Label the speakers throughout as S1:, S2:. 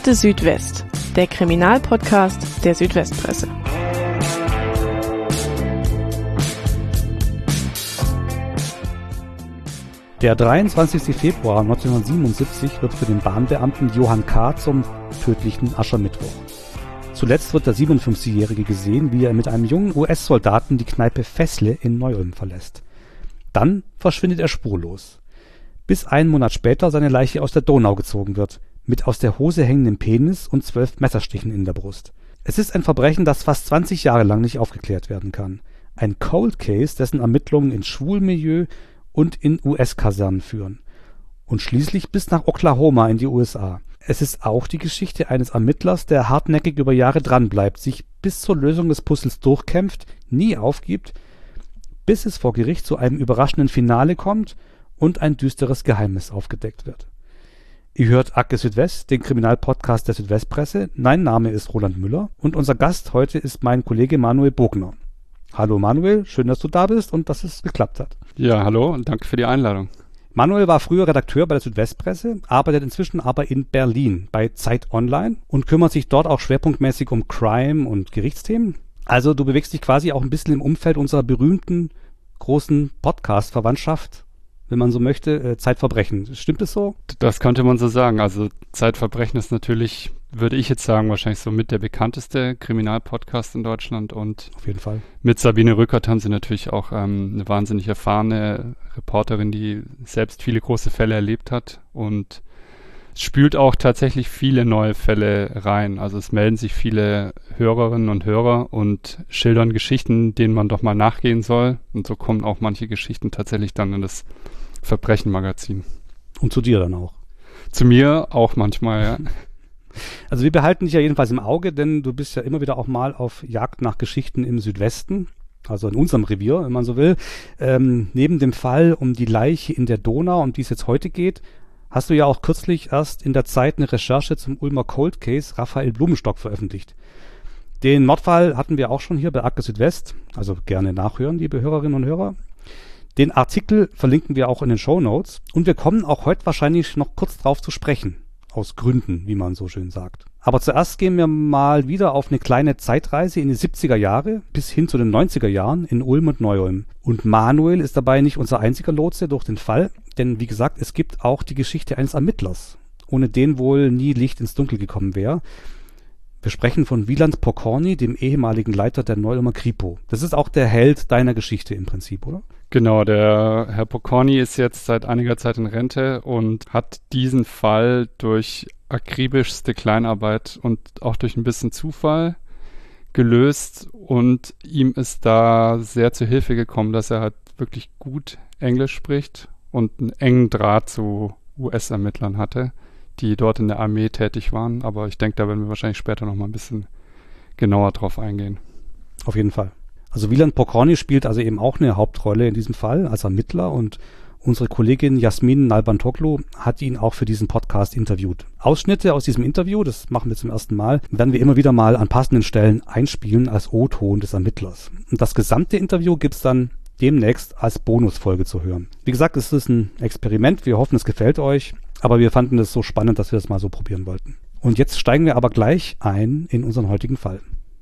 S1: Akte Südwest, der Kriminalpodcast der Südwestpresse.
S2: Der 23. Februar 1977 wird für den Bahnbeamten Johann K. zum tödlichen Aschermittwoch. Zuletzt wird der 57-Jährige gesehen, wie er mit einem jungen US-Soldaten die Kneipe Fessle in Neu-Ulm verlässt. Dann verschwindet er spurlos, bis einen Monat später seine Leiche aus der Donau gezogen wird, mit aus der Hose hängendem Penis und 12 Messerstichen in der Brust. Es ist ein Verbrechen, das fast 20 Jahre lang nicht aufgeklärt werden kann. Ein Cold Case, dessen Ermittlungen in Schwulmilieu und in US-Kasernen führen. Und schließlich bis nach Oklahoma in die USA. Es ist auch die Geschichte eines Ermittlers, der hartnäckig über Jahre dranbleibt, sich bis zur Lösung des Puzzles durchkämpft, nie aufgibt, bis es vor Gericht zu einem überraschenden Finale kommt und ein düsteres Geheimnis aufgedeckt wird. Ihr hört Akte Südwest, den Kriminalpodcast der Südwestpresse. Mein Name ist Roland Müller und unser Gast heute ist mein Kollege Manuel Bogner. Hallo Manuel, schön, dass du da bist und dass es geklappt hat.
S3: Ja, hallo und danke für die Einladung.
S2: Manuel war früher Redakteur bei der Südwestpresse, arbeitet inzwischen aber in Berlin bei Zeit Online und kümmert sich dort auch schwerpunktmäßig um Crime und Gerichtsthemen. Also du bewegst dich quasi auch ein bisschen im Umfeld unserer berühmten großen Podcast-Verwandtschaft, wenn man so möchte, Zeitverbrechen. Stimmt es so?
S3: Das könnte man so sagen. Also Zeitverbrechen ist natürlich, würde ich jetzt sagen, wahrscheinlich so mit der bekannteste Kriminalpodcast in Deutschland. Und
S2: auf jeden Fall.
S3: Mit Sabine Rückert haben sie natürlich auch eine wahnsinnig erfahrene Reporterin, die selbst viele große Fälle erlebt hat und es spült auch tatsächlich viele neue Fälle rein. Also es melden sich viele Hörerinnen und Hörer und schildern Geschichten, denen man doch mal nachgehen soll. Und so kommen auch manche Geschichten tatsächlich dann in das Verbrechen-Magazin.
S2: Und zu dir dann auch?
S3: Zu mir auch manchmal, ja.
S2: Also wir behalten dich ja jedenfalls im Auge, denn du bist ja immer wieder auch mal auf Jagd nach Geschichten im Südwesten, also in unserem Revier, wenn man so will. Neben dem Fall um die Leiche in der Donau, um die es jetzt heute geht, hast du ja auch kürzlich erst in der Zeit eine Recherche zum Ulmer Cold Case Raphael Blumenstock veröffentlicht. Den Mordfall hatten wir auch schon hier bei Akte Südwest, also gerne nachhören, liebe Hörerinnen und Hörer. Den Artikel verlinken wir auch in den Shownotes und wir kommen auch heute wahrscheinlich noch kurz drauf zu sprechen. Aus Gründen, wie man so schön sagt. Aber zuerst gehen wir mal wieder auf eine kleine Zeitreise in die 70er Jahre bis hin zu den 90er Jahren in Ulm und Neu-Ulm. Und Manuel ist dabei nicht unser einziger Lotse durch den Fall, denn wie gesagt, es gibt auch die Geschichte eines Ermittlers, ohne den wohl nie Licht ins Dunkel gekommen wäre. Wir sprechen von Wieland Pokorny, dem ehemaligen Leiter der Neu-Ulmer Kripo. Das ist auch der Held deiner Geschichte im Prinzip, oder?
S3: Genau, der Herr Pokorny ist jetzt seit einiger Zeit in Rente und hat diesen Fall durch akribischste Kleinarbeit und auch durch ein bisschen Zufall gelöst und ihm ist da sehr zu Hilfe gekommen, dass er halt wirklich gut Englisch spricht und einen engen Draht zu US-Ermittlern hatte, die dort in der Armee tätig waren. Aber ich denke, da werden wir wahrscheinlich später noch mal ein bisschen genauer drauf eingehen.
S2: Auf jeden Fall. Also Wieland Pokorny spielt also eben auch eine Hauptrolle in diesem Fall als Ermittler und unsere Kollegin Jasmin Nalbantoglu hat ihn auch für diesen Podcast interviewt. Ausschnitte aus diesem Interview, das machen wir zum ersten Mal, werden wir immer wieder mal an passenden Stellen einspielen als O-Ton des Ermittlers. Und das gesamte Interview gibt's dann demnächst als Bonusfolge zu hören. Wie gesagt, es ist ein Experiment, wir hoffen, es gefällt euch, aber wir fanden es so spannend, dass wir das mal so probieren wollten. Und jetzt steigen wir aber gleich ein in unseren heutigen Fall.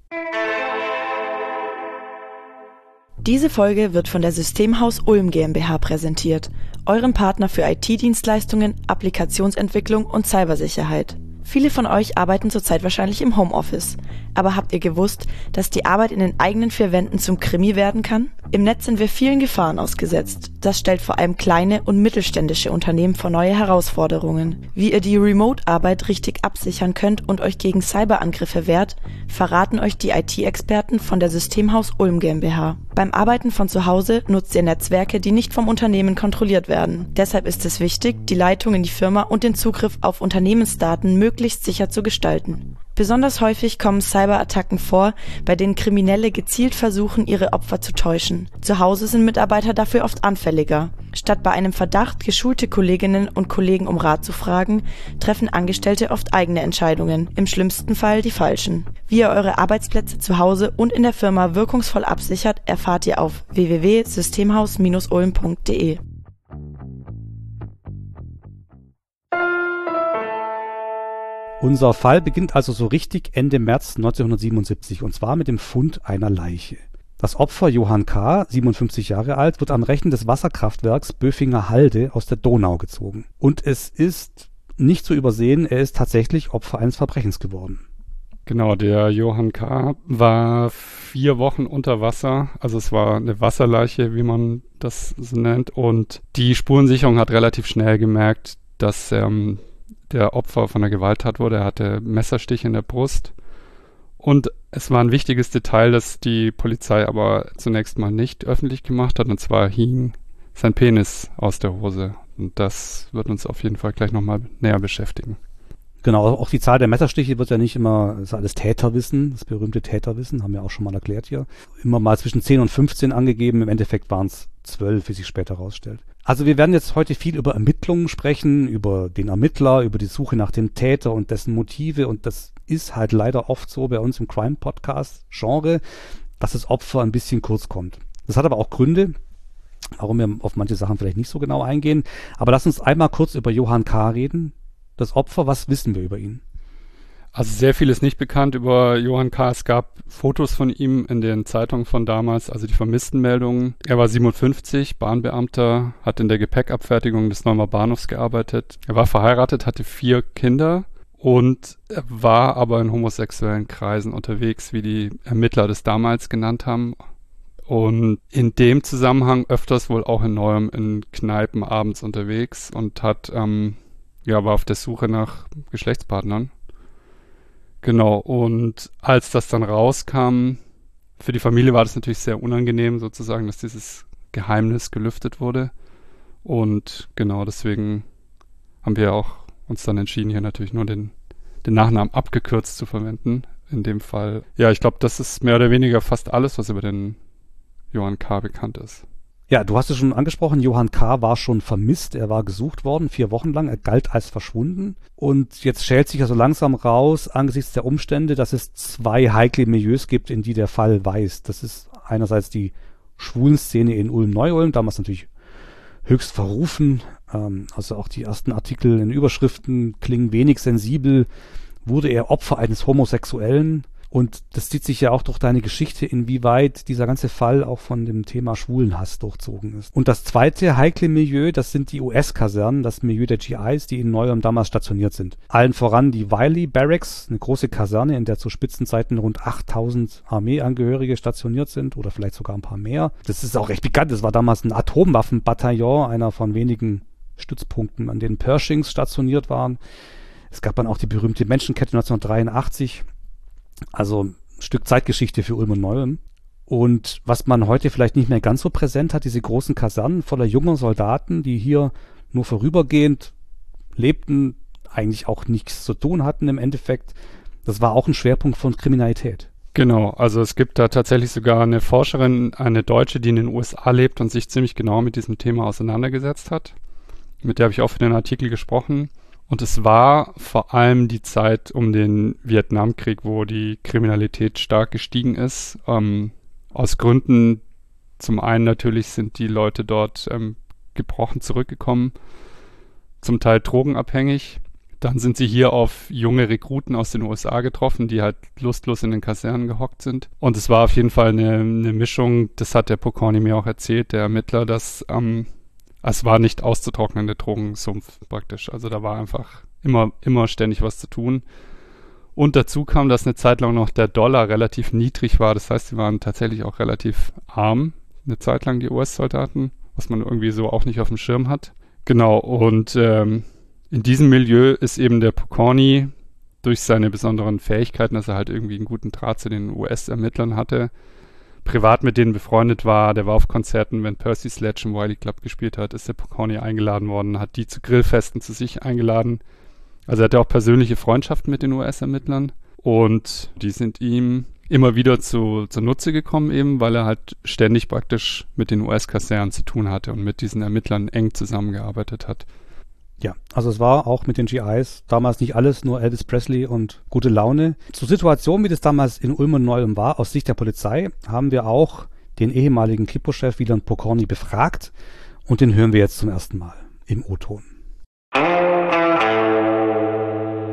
S4: Diese Folge wird von der Systemhaus Ulm GmbH präsentiert, eurem Partner für IT-Dienstleistungen, Applikationsentwicklung und Cybersicherheit. Viele von euch arbeiten zurzeit wahrscheinlich im Homeoffice. Aber habt ihr gewusst, dass die Arbeit in den eigenen vier Wänden zum Krimi werden kann? Im Netz sind wir vielen Gefahren ausgesetzt. Das stellt vor allem kleine und mittelständische Unternehmen vor neue Herausforderungen. Wie ihr die Remote-Arbeit richtig absichern könnt und euch gegen Cyberangriffe wehrt, verraten euch die IT-Experten von der Systemhaus Ulm GmbH. Beim Arbeiten von zu Hause nutzt ihr Netzwerke, die nicht vom Unternehmen kontrolliert werden. Deshalb ist es wichtig, die Leitung in die Firma und den Zugriff auf Unternehmensdaten möglichst sicher zu gestalten. Besonders häufig kommen Cyberattacken vor, bei denen Kriminelle gezielt versuchen, ihre Opfer zu täuschen. Zu Hause sind Mitarbeiter dafür oft anfälliger. Statt bei einem Verdacht geschulte Kolleginnen und Kollegen um Rat zu fragen, treffen Angestellte oft eigene Entscheidungen, im schlimmsten Fall die falschen. Wie ihr eure Arbeitsplätze zu Hause und in der Firma wirkungsvoll absichert, erfahrt ihr auf
S2: Unser Fall beginnt also so richtig Ende März 1977 und zwar mit dem Fund einer Leiche. Das Opfer Johann K., 57 Jahre alt, wird am Rechen des Wasserkraftwerks Böfinger Halde aus der Donau gezogen. Und es ist nicht zu übersehen, er ist tatsächlich Opfer eines Verbrechens geworden.
S3: Genau, der Johann K. war 4 Wochen unter Wasser, also es war eine Wasserleiche, wie man das so nennt, und die Spurensicherung hat relativ schnell gemerkt, dass der Opfer von einer Gewalttat wurde. Er hatte Messerstiche in der Brust und es war ein wichtiges Detail, das die Polizei aber zunächst mal nicht öffentlich gemacht hat, und zwar hing sein Penis aus der Hose, und das wird uns auf jeden Fall gleich nochmal näher beschäftigen.
S2: Genau, auch die Zahl der Messerstiche wird ja nicht immer, das ist alles Täterwissen, das berühmte Täterwissen, haben wir auch schon mal erklärt hier, immer mal zwischen 10 und 15 angegeben, im Endeffekt waren es 12, wie sich später herausstellt. Also wir werden jetzt heute viel über Ermittlungen sprechen, über den Ermittler, über die Suche nach dem Täter und dessen Motive, und das ist halt leider oft so bei uns im Crime-Podcast-Genre, dass das Opfer ein bisschen kurz kommt. Das hat aber auch Gründe, warum wir auf manche Sachen vielleicht nicht so genau eingehen, aber lass uns einmal kurz über Johann K. reden. Das Opfer, was wissen wir über ihn?
S3: Also sehr viel ist nicht bekannt über Johann K. Es gab Fotos von ihm in den Zeitungen von damals, also die Vermisstenmeldungen. Er war 57, Bahnbeamter, hat in der Gepäckabfertigung des Neumer Bahnhofs gearbeitet. Er war verheiratet, hatte 4 Kinder und er war aber in homosexuellen Kreisen unterwegs, wie die Ermittler das damals genannt haben. Und in dem Zusammenhang öfters wohl auch in Neuem in Kneipen abends unterwegs und hat war auf der Suche nach Geschlechtspartnern. Genau, und als das dann rauskam, für die Familie war das natürlich sehr unangenehm sozusagen, dass dieses Geheimnis gelüftet wurde. Und genau deswegen haben wir auch uns dann entschieden, hier natürlich nur den Nachnamen abgekürzt zu verwenden. In dem Fall, ja, ich glaube, das ist mehr oder weniger fast alles, was über den Johann K. bekannt ist.
S2: Ja, du hast es schon angesprochen, Johann K. war schon vermisst, er war gesucht worden, 4 Wochen lang, er galt als verschwunden. Und jetzt schält sich ja so langsam raus, angesichts der Umstände, dass es 2 heikle Milieus gibt, in die der Fall weist. Das ist einerseits die Schwulenszene in Ulm-Neu-Ulm, damals natürlich höchst verrufen, also auch die ersten Artikel in Überschriften klingen wenig sensibel, wurde er Opfer eines Homosexuellen. Und das zieht sich ja auch durch deine Geschichte, inwieweit dieser ganze Fall auch von dem Thema Schwulenhass durchzogen ist. Und das zweite heikle Milieu, das sind die US-Kasernen, das Milieu der GIs, die in Neu-Ulm damals stationiert sind. Allen voran die Wiley Barracks, eine große Kaserne, in der zu Spitzenzeiten rund 8000 Armeeangehörige stationiert sind oder vielleicht sogar ein paar mehr. Das ist auch recht bekannt, das war damals ein Atomwaffenbataillon, einer von wenigen Stützpunkten, an denen Pershings stationiert waren. Es gab dann auch die berühmte Menschenkette 1983. Also ein Stück Zeitgeschichte für Ulm und Neu-Ulm. Und was man heute vielleicht nicht mehr ganz so präsent hat, diese großen Kasernen voller junger Soldaten, die hier nur vorübergehend lebten, eigentlich auch nichts zu tun hatten im Endeffekt. Das war auch ein Schwerpunkt von Kriminalität.
S3: Genau, also es gibt da tatsächlich sogar eine Forscherin, eine Deutsche, die in den USA lebt und sich ziemlich genau mit diesem Thema auseinandergesetzt hat. Mit der habe ich auch für den Artikel gesprochen. Und es war vor allem die Zeit um den Vietnamkrieg, wo die Kriminalität stark gestiegen ist. Aus Gründen, zum einen natürlich sind die Leute dort gebrochen zurückgekommen, zum Teil drogenabhängig. Dann sind sie hier auf junge Rekruten aus den USA getroffen, die halt lustlos in den Kasernen gehockt sind. Und es war auf jeden Fall eine Mischung, das hat der Pokorny mir auch erzählt, der Ermittler, dass es war nicht auszutrocknende Drogensumpf praktisch. Also da war einfach immer ständig was zu tun. Und dazu kam, dass eine Zeit lang noch der Dollar relativ niedrig war. Das heißt, sie waren tatsächlich auch relativ arm, eine Zeit lang die US-Soldaten, was man irgendwie so auch nicht auf dem Schirm hat. Genau, und in diesem Milieu ist eben der Pokorny durch seine besonderen Fähigkeiten, dass er halt irgendwie einen guten Draht zu den US-Ermittlern hatte, privat mit denen befreundet war, der war auf Konzerten, wenn Percy Sledge im Wiley Club gespielt hat, ist der Pokorny eingeladen worden, hat die zu Grillfesten zu sich eingeladen. Also er hatte auch persönliche Freundschaften mit den US-Ermittlern und die sind ihm immer wieder zunutze gekommen eben, weil er halt ständig praktisch mit den US-Kasernen zu tun hatte und mit diesen Ermittlern eng zusammengearbeitet hat.
S2: Ja, also es war auch mit den GIs damals nicht alles nur Elvis Presley und gute Laune. Zur Situation, wie das damals in Ulm und Neu-Ulm war, aus Sicht der Polizei, haben wir auch den ehemaligen Kripo-Chef Wieland Pokorny befragt und den hören wir jetzt zum ersten Mal im O-Ton.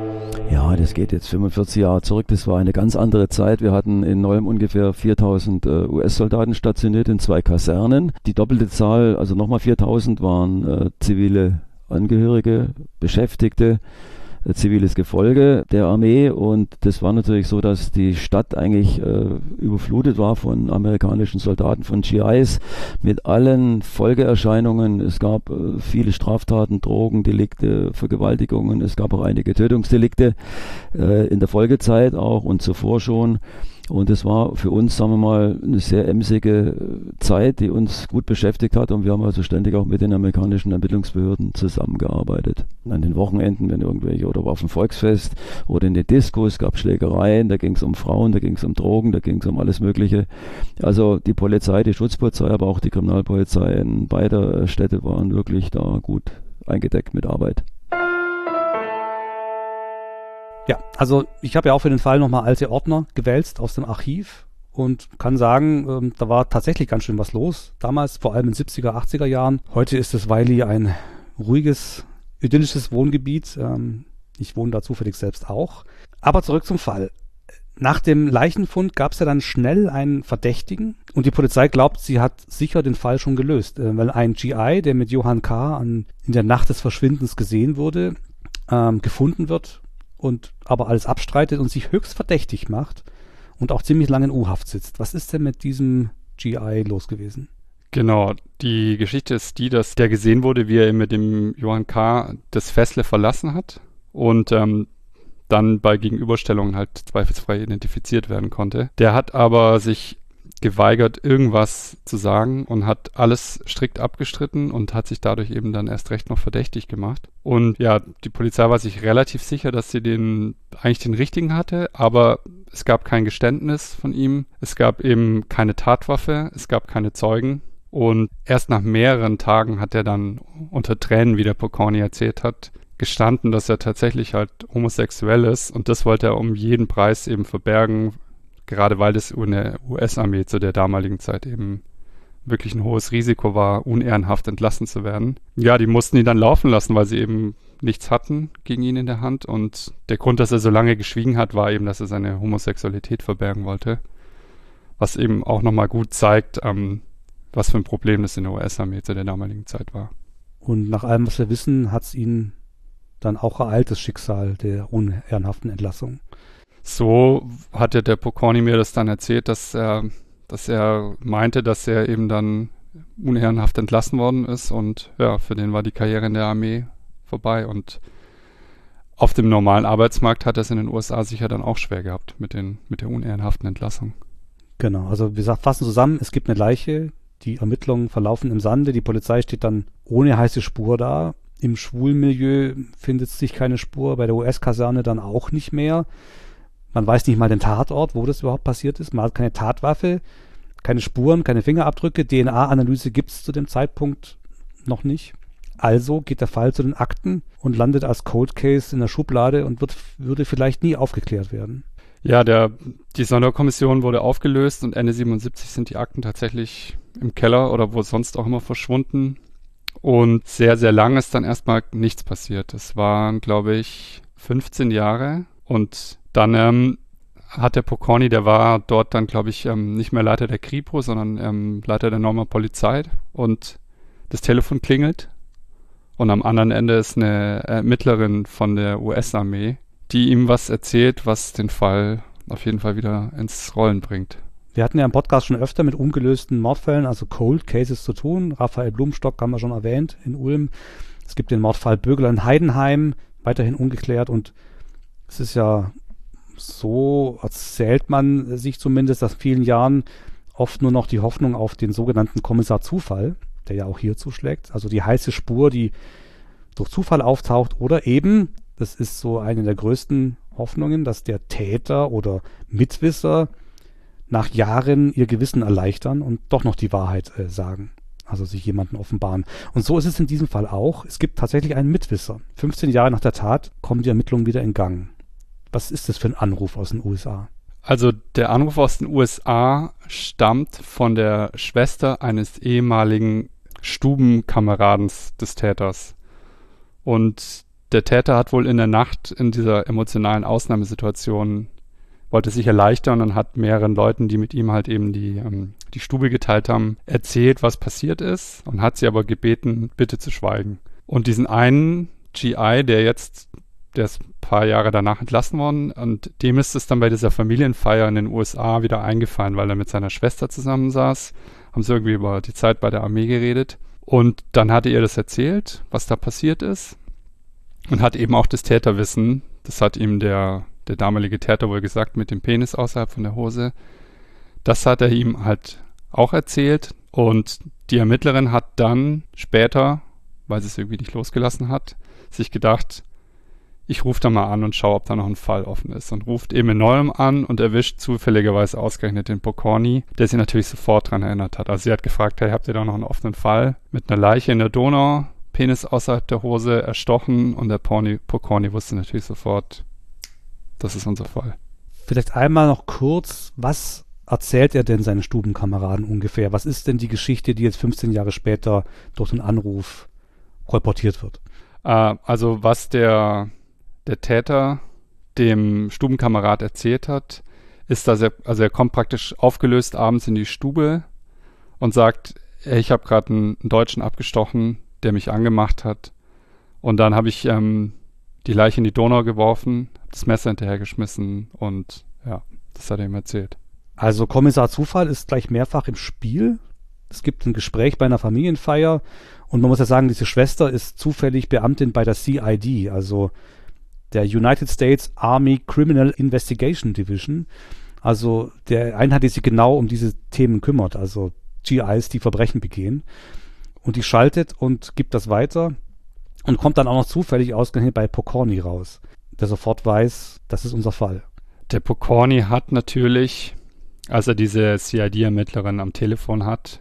S5: Ja, das geht jetzt 45 Jahre zurück. Das war eine ganz andere Zeit. Wir hatten in Nolm ungefähr 4000 US-Soldaten stationiert in 2 Kasernen. Die doppelte Zahl, also nochmal 4000, waren zivile Angehörige, Beschäftigte, ziviles Gefolge der Armee, und das war natürlich so, dass die Stadt eigentlich überflutet war von amerikanischen Soldaten, von GIs, mit allen Folgeerscheinungen. Es gab viele Straftaten, Drogendelikte, Vergewaltigungen, es gab auch einige Tötungsdelikte in der Folgezeit auch und zuvor schon. Und es war für uns, sagen wir mal, eine sehr emsige Zeit, die uns gut beschäftigt hat, und wir haben also ständig auch mit den amerikanischen Ermittlungsbehörden zusammengearbeitet. An den Wochenenden, wenn irgendwelche, oder auf dem Volksfest oder in den Diskos, gab Schlägereien, da ging es um Frauen, da ging es um Drogen, da ging es um alles Mögliche. Also die Polizei, die Schutzpolizei, aber auch die Kriminalpolizei in beider Städte waren wirklich da gut eingedeckt mit Arbeit.
S2: Ja, also ich habe ja auch für den Fall nochmal alte Ordner gewälzt aus dem Archiv und kann sagen, da war tatsächlich ganz schön was los. Damals, vor allem in den 70er, 80er Jahren. Heute ist das Wylie ein ruhiges, idyllisches Wohngebiet. Ich wohne da zufällig selbst auch. Aber zurück zum Fall. Nach dem Leichenfund gab es ja dann schnell einen Verdächtigen, und die Polizei glaubt, sie hat sicher den Fall schon gelöst, weil ein GI, der mit Johann K. in der Nacht des Verschwindens gesehen wurde, gefunden wird und aber alles abstreitet und sich höchst verdächtig macht und auch ziemlich lange in U-Haft sitzt. Was ist denn mit diesem GI los gewesen?
S3: Genau, die Geschichte ist die, dass der gesehen wurde, wie er mit dem Johann K. das Fässle verlassen hat und dann bei Gegenüberstellungen halt zweifelsfrei identifiziert werden konnte. Der hat aber sich geweigert, irgendwas zu sagen und hat alles strikt abgestritten und hat sich dadurch eben dann erst recht noch verdächtig gemacht. Und ja, die Polizei war sich relativ sicher, dass sie eigentlich den richtigen hatte, aber es gab kein Geständnis von ihm, es gab eben keine Tatwaffe, es gab keine Zeugen, und erst nach mehreren Tagen hat er dann unter Tränen, wie der Pokorny erzählt hat, gestanden, dass er tatsächlich halt homosexuell ist, und das wollte er um jeden Preis eben verbergen, gerade weil das in der US-Armee zu der damaligen Zeit eben wirklich ein hohes Risiko war, unehrenhaft entlassen zu werden. Ja, die mussten ihn dann laufen lassen, weil sie eben nichts hatten gegen ihn in der Hand. Und der Grund, dass er so lange geschwiegen hat, war eben, dass er seine Homosexualität verbergen wollte. Was eben auch nochmal gut zeigt, was für ein Problem das in der US-Armee zu der damaligen Zeit war.
S2: Und nach allem, was wir wissen, hat es ihn dann auch ereilt, das Schicksal der unehrenhaften Entlassung.
S3: So hat ja der Pokorny mir das dann erzählt, dass er meinte, dass er eben dann unehrenhaft entlassen worden ist, und ja, für den war die Karriere in der Armee vorbei, und auf dem normalen Arbeitsmarkt hat er es in den USA sicher dann auch schwer gehabt mit der unehrenhaften Entlassung.
S2: Genau, also wir fassen zusammen, es gibt eine Leiche, die Ermittlungen verlaufen im Sande, die Polizei steht dann ohne heiße Spur da. Im Schwulmilieu findet sich keine Spur, bei der US-Kaserne dann auch nicht mehr. Man weiß nicht mal den Tatort, wo das überhaupt passiert ist. Man hat keine Tatwaffe, keine Spuren, keine Fingerabdrücke. DNA-Analyse gibt es zu dem Zeitpunkt noch nicht. Also geht der Fall zu den Akten und landet als Cold Case in der Schublade und würde vielleicht nie aufgeklärt werden.
S3: Ja, die Sonderkommission wurde aufgelöst, und Ende 77 sind die Akten tatsächlich im Keller oder wo sonst auch immer verschwunden. Und sehr, sehr lang ist dann erstmal nichts passiert. Es waren, glaube ich, 15 Jahre, und dann hat der Pokorny, der war dort dann, glaube ich, nicht mehr Leiter der Kripo, sondern Leiter der Normer Polizei, und das Telefon klingelt, und am anderen Ende ist eine Ermittlerin von der US-Armee, die ihm was erzählt, was den Fall auf jeden Fall wieder ins Rollen bringt.
S2: Wir hatten ja im Podcast schon öfter mit ungelösten Mordfällen, also Cold Cases, zu tun. Raphael Blumstock haben wir schon erwähnt in Ulm. Es gibt den Mordfall Bögler in Heidenheim, weiterhin ungeklärt, und es ist ja so, erzählt man sich zumindest, dass vielen Jahren oft nur noch die Hoffnung auf den sogenannten Kommissar Zufall, der ja auch hier zuschlägt, also die heiße Spur, die durch Zufall auftaucht, oder eben, das ist so eine der größten Hoffnungen, dass der Täter oder Mitwisser nach Jahren ihr Gewissen erleichtern und doch noch die Wahrheit sagen, also sich jemanden offenbaren. Und so ist es in diesem Fall auch. Es gibt tatsächlich einen Mitwisser. 15 Jahre nach der Tat kommen die Ermittlungen wieder in Gang. Was ist das für ein Anruf aus den USA?
S3: Also der Anruf aus den USA stammt von der Schwester eines ehemaligen Stubenkameradens des Täters. Und der Täter hat wohl in der Nacht in dieser emotionalen Ausnahmesituation wollte sich erleichtern und hat mehreren Leuten, die mit ihm halt eben die Stube geteilt haben, erzählt, was passiert ist und hat sie aber gebeten, bitte zu schweigen. Und diesen einen GI, der ist ein paar Jahre danach entlassen worden und dem ist es dann bei dieser Familienfeier in den USA wieder eingefallen, weil er mit seiner Schwester zusammensaß, haben sie irgendwie über die Zeit bei der Armee geredet und dann hatte ihr das erzählt, was da passiert ist und hat eben auch das Täterwissen, das hat ihm der damalige Täter wohl gesagt, mit dem Penis außerhalb von der Hose. Das hat er ihm halt auch erzählt und die Ermittlerin hat dann später, weil sie es irgendwie nicht losgelassen hat, sich gedacht, ich rufe da mal an und schaue, ob da noch ein Fall offen ist und ruft eben in Neuem an und erwischt zufälligerweise ausgerechnet den Pokorny, der sich natürlich sofort daran erinnert hat. Also sie hat gefragt, hey, habt ihr da noch einen offenen Fall mit einer Leiche in der Donau, Penis außerhalb der Hose, erstochen und der Pokorny wusste natürlich sofort, das ist unser Fall.
S2: Vielleicht einmal noch kurz, was erzählt er denn seinen Stubenkameraden ungefähr? Was ist denn die Geschichte, die jetzt 15 Jahre später durch den Anruf kolportiert wird?
S3: Also was der Täter dem Stubenkamerad erzählt hat, ist, dass er kommt praktisch aufgelöst abends in die Stube und sagt, hey, ich habe gerade einen Deutschen abgestochen, der mich angemacht hat. Und dann habe ich die Leiche in die Donau geworfen, das Messer hinterhergeschmissen und ja, das hat er ihm erzählt.
S2: Also Kommissar Zufall ist gleich mehrfach im Spiel. Es gibt ein Gespräch bei einer Familienfeier und man muss ja sagen, diese Schwester ist zufällig Beamtin bei der CID, also der United States Army Criminal Investigation Division, also der Einheit, die sich genau um diese Themen kümmert, also GIs, die Verbrechen begehen. Und die schaltet und gibt das weiter und kommt dann auch noch zufällig ausgerechnet bei Pokorny raus, der sofort weiß, das ist unser Fall.
S3: Der Pokorny hat natürlich, als er diese CID-Ermittlerin am Telefon hat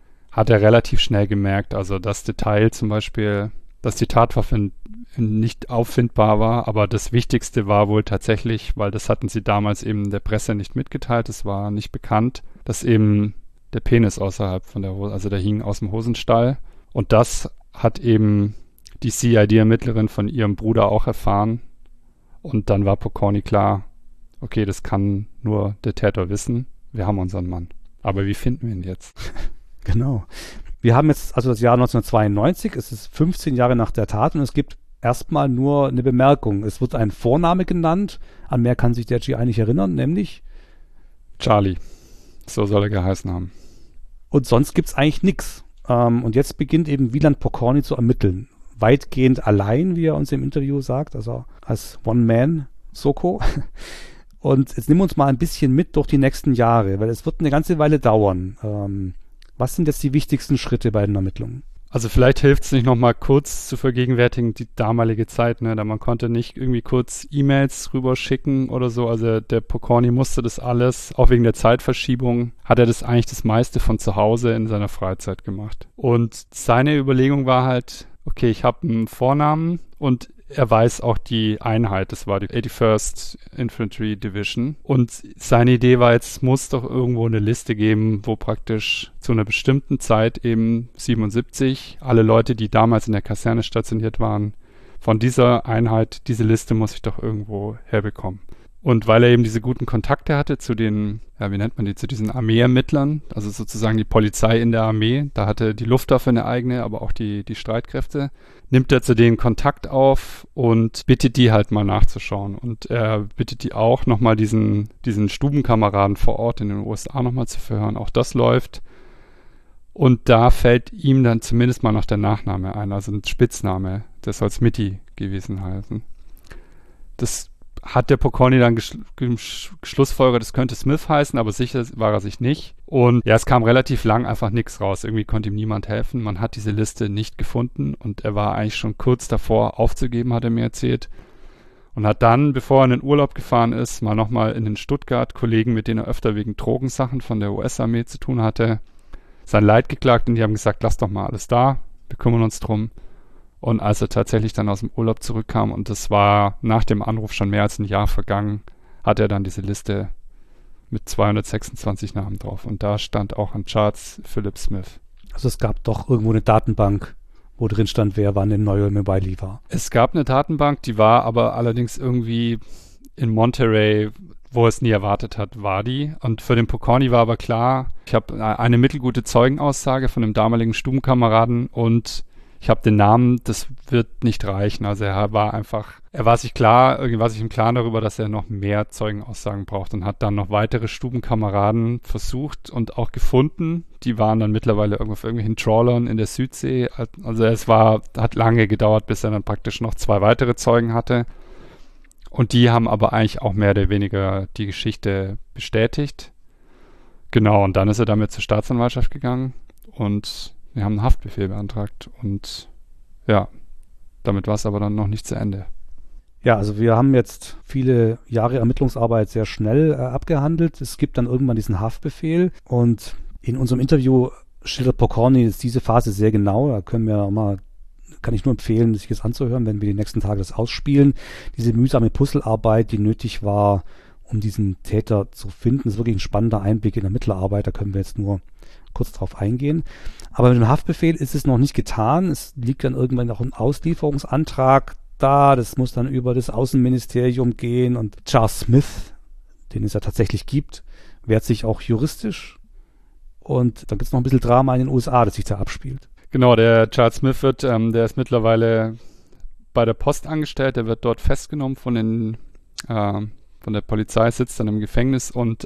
S3: er relativ schnell gemerkt, also das Detail zum Beispiel, dass die Tatwaffe nicht auffindbar war, aber das Wichtigste war wohl tatsächlich, weil das hatten sie damals eben der Presse nicht mitgeteilt, es war nicht bekannt, dass eben der Penis außerhalb von der Hose, also der hing aus dem Hosenstall und das hat eben die CID-Ermittlerin von ihrem Bruder auch erfahren und dann war Pokorny klar, okay, das kann nur der Täter wissen, wir haben unseren Mann. Aber wie finden wir ihn jetzt?
S2: Genau. Wir haben jetzt also das Jahr 1992, es ist 15 Jahre nach der Tat und es gibt erstmal nur eine Bemerkung. Es wird ein Vorname genannt, an mehr kann sich der GI nicht erinnern, nämlich
S3: Charlie. So soll er geheißen haben.
S2: Und sonst gibt es eigentlich nichts. Und jetzt beginnt eben Wieland Pokorny zu ermitteln. Weitgehend allein, wie er uns im Interview sagt, also als One-Man-Soko. Und jetzt nehmen wir uns mal ein bisschen mit durch die nächsten Jahre, weil es wird eine ganze Weile dauern. Was sind jetzt die wichtigsten Schritte bei den Ermittlungen?
S3: Also vielleicht hilft es nicht nochmal kurz zu vergegenwärtigen die damalige Zeit, ne? Da man konnte nicht irgendwie kurz E-Mails rüberschicken oder so. Also der Pokorny musste das alles, auch wegen der Zeitverschiebung, hat er das eigentlich das meiste von zu Hause in seiner Freizeit gemacht. Und seine Überlegung war halt, okay, ich habe einen Vornamen und er weiß auch die Einheit, das war die 81st Infantry Division. Und seine Idee war jetzt, muss doch irgendwo eine Liste geben, wo praktisch zu einer bestimmten Zeit, eben 77, alle Leute, die damals in der Kaserne stationiert waren, von dieser Einheit, diese Liste muss ich doch irgendwo herbekommen. Und weil er eben diese guten Kontakte hatte zu den, ja, wie nennt man die, zu diesen Armeeermittlern, also sozusagen die Polizei in der Armee, da hatte die Luftwaffe eine eigene, aber auch die Streitkräfte, nimmt er zu denen Kontakt auf und bittet die halt mal nachzuschauen. Und er bittet die auch nochmal diesen Stubenkameraden vor Ort in den USA nochmal zu verhören. Auch das läuft. Und da fällt ihm dann zumindest mal noch der Nachname ein, also ein Spitzname, der soll Smitty gewesen heißen. Das hat der Pokorny dann geschlussfolgert, das könnte Smith heißen, aber sicher war er sich nicht. Und ja, es kam relativ lang einfach nichts raus. Irgendwie konnte ihm niemand helfen. Man hat diese Liste nicht gefunden und er war eigentlich schon kurz davor aufzugeben, hat er mir erzählt. Und hat dann, bevor er in den Urlaub gefahren ist, mal nochmal in den Stuttgart Kollegen, mit denen er öfter wegen Drogensachen von der US-Armee zu tun hatte, sein Leid geklagt und die haben gesagt, lass doch mal alles da, wir kümmern uns drum. Und als er tatsächlich dann aus dem Urlaub zurückkam, und das war nach dem Anruf schon mehr als ein Jahr vergangen, hat er dann diese Liste mit 226 Namen drauf. Und da stand auch an Charts Philip Smith.
S2: Also es gab doch irgendwo eine Datenbank, wo drin stand, wer wann in Neu-Ulm bei Wiley war.
S3: Es gab eine Datenbank, die war aber allerdings irgendwie in Monterey, wo es nie erwartet hat, war die. Und für den Pokorny war aber klar, ich habe eine mittelgute Zeugenaussage von dem damaligen Stubenkameraden und ich habe den Namen, das wird nicht reichen. Also er war sich im Klaren darüber, dass er noch mehr Zeugenaussagen braucht und hat dann noch weitere Stubenkameraden versucht und auch gefunden. Die waren dann mittlerweile irgendwo auf irgendwelchen Trawlern in der Südsee. Also hat lange gedauert, bis er dann praktisch noch 2 weitere Zeugen hatte. Und die haben aber eigentlich auch mehr oder weniger die Geschichte bestätigt. Genau, und dann ist er damit zur Staatsanwaltschaft gegangen und wir haben einen Haftbefehl beantragt. Und ja, damit war es aber dann noch nicht zu Ende.
S2: Ja, also wir haben jetzt viele Jahre Ermittlungsarbeit sehr schnell abgehandelt. Es gibt dann irgendwann diesen Haftbefehl und in unserem Interview schildert Pokorny diese Phase sehr genau. Da kann ich nur empfehlen, sich das anzuhören, wenn wir die nächsten Tage das ausspielen. Diese mühsame Puzzlearbeit, die nötig war, um diesen Täter zu finden, das ist wirklich ein spannender Einblick in Ermittlerarbeit. Da können wir jetzt nur kurz drauf eingehen. Aber mit dem Haftbefehl ist es noch nicht getan. Es liegt dann irgendwann noch ein Auslieferungsantrag da. Das muss dann über das Außenministerium gehen. Und Charles Smith, den es ja tatsächlich gibt, wehrt sich auch juristisch. Und dann gibt es noch ein bisschen Drama in den USA, das sich da abspielt.
S3: Genau, der Charles Smith der ist mittlerweile bei der Post angestellt. Der wird dort festgenommen von der Polizei, sitzt dann im Gefängnis und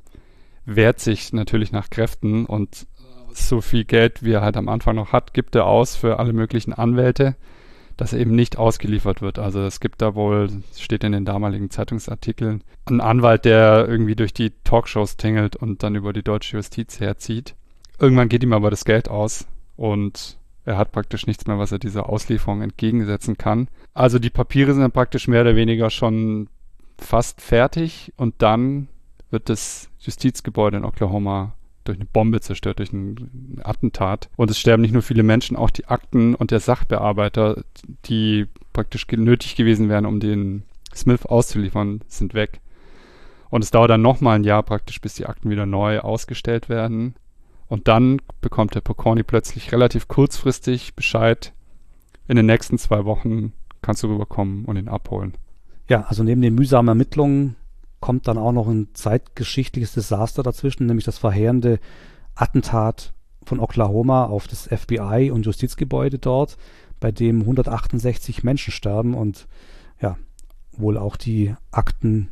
S3: wehrt sich natürlich nach Kräften und so viel Geld, wie er halt am Anfang noch hat, gibt er aus für alle möglichen Anwälte, dass er eben nicht ausgeliefert wird. Also es gibt da wohl, steht in den damaligen Zeitungsartikeln, einen Anwalt, der irgendwie durch die Talkshows tingelt und dann über die deutsche Justiz herzieht. Irgendwann geht ihm aber das Geld aus und er hat praktisch nichts mehr, was er dieser Auslieferung entgegensetzen kann. Also die Papiere sind dann praktisch mehr oder weniger schon fast fertig und dann wird das Justizgebäude in Oklahoma durch eine Bombe zerstört, durch ein Attentat. Und es sterben nicht nur viele Menschen, auch die Akten und der Sachbearbeiter, die praktisch nötig gewesen wären, um den Smith auszuliefern, sind weg. Und es dauert dann nochmal ein Jahr praktisch, bis die Akten wieder neu ausgestellt werden. Und dann bekommt der Pokorny plötzlich relativ kurzfristig Bescheid, in den nächsten 2 Wochen kannst du rüberkommen und ihn abholen.
S2: Ja, also neben den mühsamen Ermittlungen kommt dann auch noch ein zeitgeschichtliches Desaster dazwischen, nämlich das verheerende Attentat von Oklahoma auf das FBI und Justizgebäude dort, bei dem 168 Menschen sterben und ja, wohl auch die Akten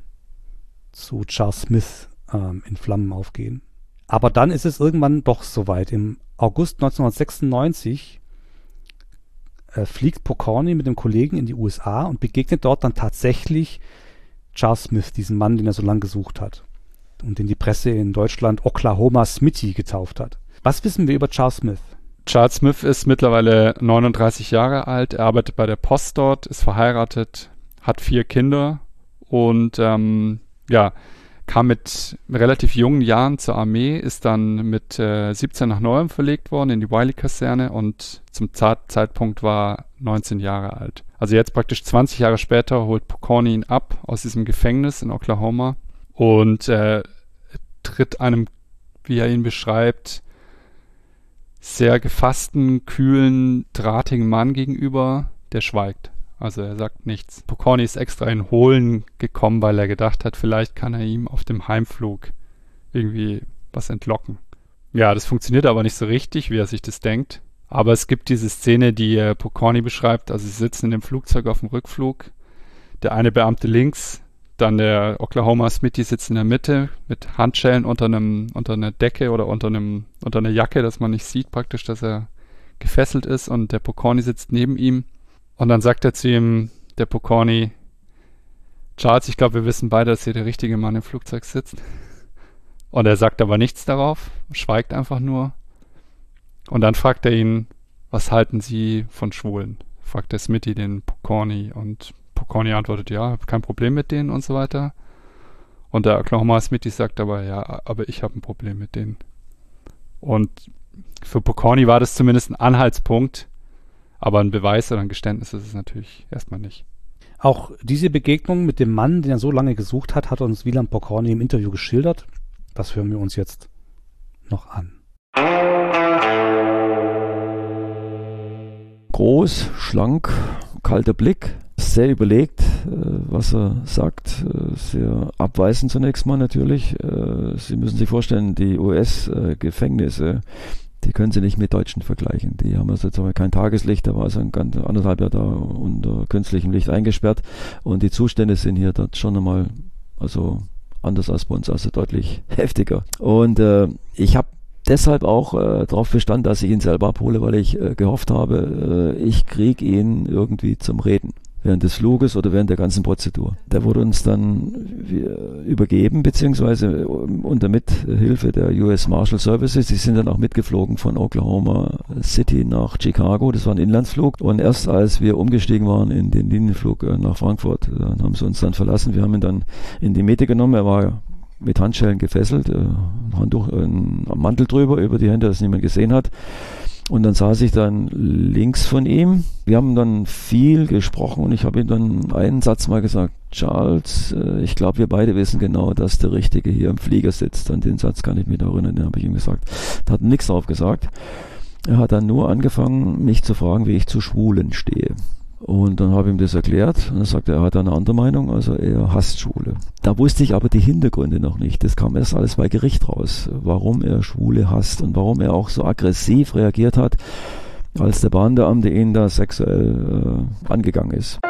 S2: zu Charles Smith in Flammen aufgehen. Aber dann ist es irgendwann doch soweit. Im August 1996 fliegt Pokorny mit dem Kollegen in die USA und begegnet dort dann tatsächlich Charles Smith, diesen Mann, den er so lange gesucht hat und den die Presse in Deutschland Oklahoma Smitty getauft hat. Was wissen wir über Charles Smith?
S3: Charles Smith ist mittlerweile 39 Jahre alt, er arbeitet bei der Post dort, ist verheiratet, hat 4 Kinder und kam mit relativ jungen Jahren zur Armee, ist dann mit 17 nach Neu-Ulm verlegt worden in die Wiley-Kaserne und zum Zeitpunkt war 19 Jahre alt. Also jetzt praktisch 20 Jahre später holt Pokorny ihn ab aus diesem Gefängnis in Oklahoma und tritt einem, wie er ihn beschreibt, sehr gefassten, kühlen, drahtigen Mann gegenüber, der schweigt. Also er sagt nichts. Pokorny ist extra ihn holen gekommen, weil er gedacht hat, vielleicht kann er ihm auf dem Heimflug irgendwie was entlocken. Ja, das funktioniert aber nicht so richtig, wie er sich das denkt. Aber es gibt diese Szene, die Pokorny beschreibt. Also sie sitzen in dem Flugzeug auf dem Rückflug. Der eine Beamte links, dann der Oklahoma Smitty sitzt in der Mitte mit Handschellen unter einer Decke oder unter einer Jacke, dass man nicht sieht praktisch, dass er gefesselt ist. Und der Pokorny sitzt neben ihm. Und dann sagt er zu ihm, der Pokorny, Charles, ich glaube, wir wissen beide, dass hier der richtige Mann im Flugzeug sitzt. Und er sagt aber nichts darauf, schweigt einfach nur. Und dann fragt er ihn, was halten Sie von Schwulen? Fragt der Smitty den Pokorny und Pokorny antwortet, ja, kein Problem mit denen und so weiter. Und der Oklahoma Smitty sagt aber, ja, aber ich habe ein Problem mit denen. Und für Pokorny war das zumindest ein Anhaltspunkt, aber ein Beweis oder ein Geständnis ist es natürlich erstmal nicht.
S2: Auch diese Begegnung mit dem Mann, den er so lange gesucht hat, hat uns Wieland Pokorny im Interview geschildert. Das hören wir uns jetzt noch an.
S5: groß, schlank, kalter Blick, sehr überlegt, was er sagt, sehr abweisend zunächst mal natürlich. Sie müssen sich vorstellen, die US-Gefängnisse, die können Sie nicht mit Deutschen vergleichen. Die haben also kein Tageslicht, da war also ein ganz 1,5 Jahr da unter künstlichem Licht eingesperrt und die Zustände sind hier dort schon einmal, also anders als bei uns, also deutlich heftiger. Und ich habe deshalb auch darauf bestanden, dass ich ihn selber abhole, weil ich gehofft habe, ich kriege ihn irgendwie zum Reden. Während des Fluges oder während der ganzen Prozedur. Der wurde uns dann übergeben, beziehungsweise unter Mithilfe der US Marshal Services. Die sind dann auch mitgeflogen von Oklahoma City nach Chicago. Das war ein Inlandsflug. Und erst als wir umgestiegen waren in den Linienflug nach Frankfurt, dann haben sie uns dann verlassen. Wir haben ihn dann in die Mitte genommen. Er war mit Handschellen gefesselt, Handtuch, ein Mantel drüber, über die Hände, dass niemand gesehen hat. Und dann saß ich dann links von ihm. Wir haben dann viel gesprochen und ich habe ihm dann einen Satz mal gesagt: Charles, ich glaube, wir beide wissen genau, dass der Richtige hier im Flieger sitzt. An den Satz kann ich mich noch erinnern, den habe ich ihm gesagt. Da hat nichts drauf gesagt. Er hat dann nur angefangen, mich zu fragen, wie ich zu Schwulen stehe. Und dann habe ich ihm das erklärt und er sagte, er hat eine andere Meinung, also er hasst Schwule. Da wusste ich aber die Hintergründe noch nicht. Das kam erst alles bei Gericht raus, warum er Schwule hasst und warum er auch so aggressiv reagiert hat, als der Bahnbeamte ihn da sexuell angegangen ist.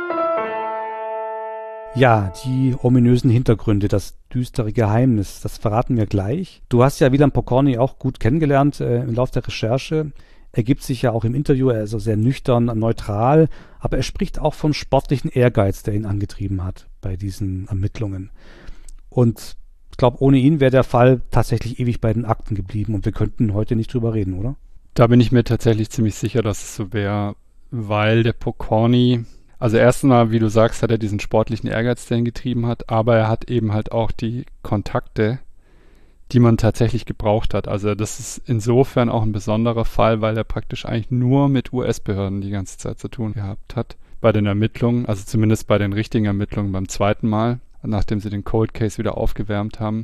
S2: Ja, die ominösen Hintergründe, das düstere Geheimnis, das verraten wir gleich. Du hast ja Wieland Pokorny auch gut kennengelernt im Laufe der Recherche. Er gibt sich ja auch im Interview, er ist so sehr nüchtern, neutral, aber er spricht auch vom sportlichen Ehrgeiz, der ihn angetrieben hat bei diesen Ermittlungen. Und ich glaube, ohne ihn wäre der Fall tatsächlich ewig bei den Akten geblieben und wir könnten heute nicht drüber reden, oder?
S3: Da bin ich mir tatsächlich ziemlich sicher, dass es so wäre, weil der Pokorny, also erstmal, wie du sagst, hat er diesen sportlichen Ehrgeiz, der ihn getrieben hat, aber er hat eben halt auch die Kontakte, die man tatsächlich gebraucht hat. Also das ist insofern auch ein besonderer Fall, weil er praktisch eigentlich nur mit US-Behörden die ganze Zeit zu tun gehabt hat. Bei den Ermittlungen, also zumindest bei den richtigen Ermittlungen beim zweiten Mal, nachdem sie den Cold Case wieder aufgewärmt haben.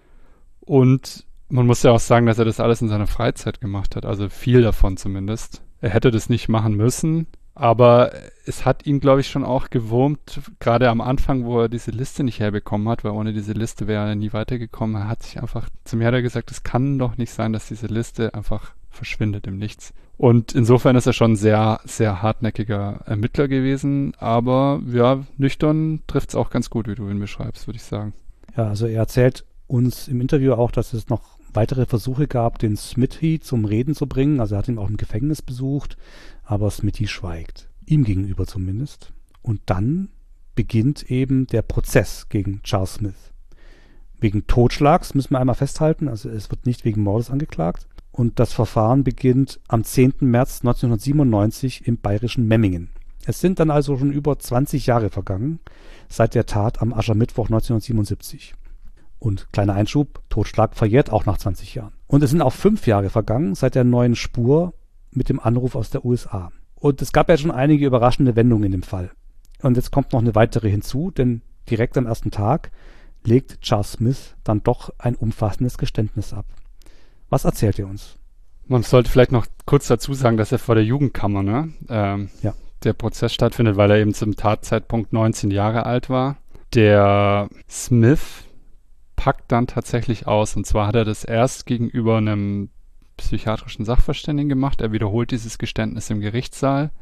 S3: Und man muss ja auch sagen, dass er das alles in seiner Freizeit gemacht hat, also viel davon zumindest. Er hätte das nicht machen müssen, aber es hat ihn, glaube ich, schon auch gewurmt, gerade am Anfang, wo er diese Liste nicht herbekommen hat, weil ohne diese Liste wäre er nie weitergekommen. Er hat sich einfach, zu mir hat er gesagt, es kann doch nicht sein, dass diese Liste einfach verschwindet im Nichts. Und insofern ist er schon ein sehr, sehr hartnäckiger Ermittler gewesen, aber ja, nüchtern trifft es auch ganz gut, wie du ihn beschreibst, würde ich sagen.
S2: Ja, also er erzählt uns im Interview auch, dass es noch weitere Versuche gab, den Smithy zum Reden zu bringen. Also er hat ihn auch im Gefängnis besucht, aber Smithy schweigt. Ihm gegenüber zumindest. Und dann beginnt eben der Prozess gegen Charles Smith. Wegen Totschlags müssen wir einmal festhalten, also es wird nicht wegen Mordes angeklagt. Und das Verfahren beginnt am 10. März 1997 im bayerischen Memmingen. Es sind dann also schon über 20 Jahre vergangen, seit der Tat am Aschermittwoch 1977. Und kleiner Einschub, Totschlag verjährt auch nach 20 Jahren. Und es sind auch 5 Jahre vergangen seit der neuen Spur mit dem Anruf aus der USA. Und es gab ja schon einige überraschende Wendungen in dem Fall. Und jetzt kommt noch eine weitere hinzu, denn direkt am ersten Tag legt Charles Smith dann doch ein umfassendes Geständnis ab. Was erzählt er uns?
S3: Man sollte vielleicht noch kurz dazu sagen, dass er vor der Jugendkammer,
S2: Ja.
S3: der Prozess stattfindet, weil er eben zum Tatzeitpunkt 19 Jahre alt war. Der Smith packt dann tatsächlich aus. Und zwar hat er das erst gegenüber einem psychiatrischen Sachverständigen gemacht. Er wiederholt dieses Geständnis im Gerichtssaal.